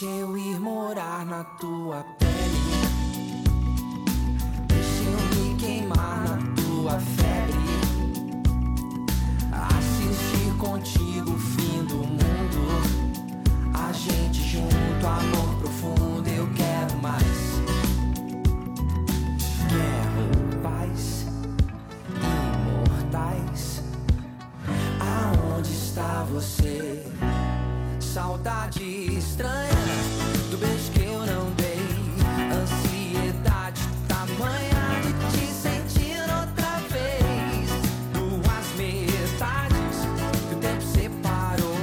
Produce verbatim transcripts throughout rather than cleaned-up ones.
Deixa eu ir morar na tua pele. Deixa eu me queimar na tua febre. Assistir contigo o fim do mundo. A gente junto, amor profundo, eu quero mais. Quero paz, imortais. Aonde está você? Saudade estranha do beijo que eu não dei. Ansiedade tamanha de te sentir outra vez. Duas metades que o tempo separou.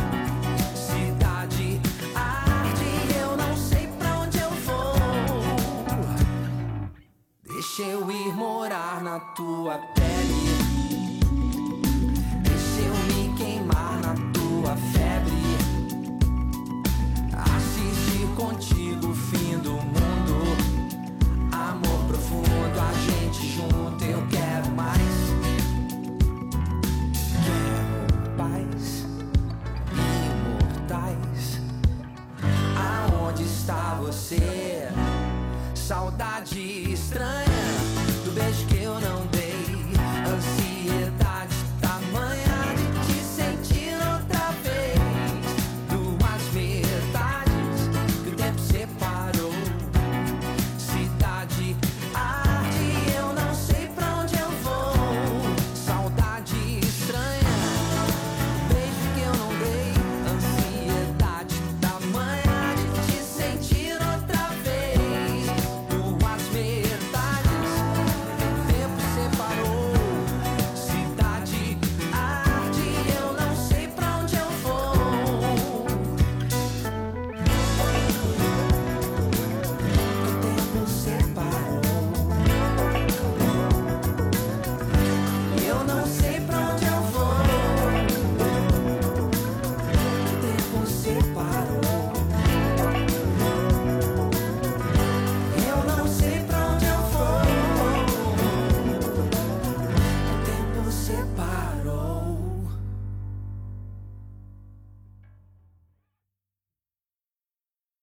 Cidade arde, eu não sei pra onde eu vou. Deixa eu ir morar na tua pele.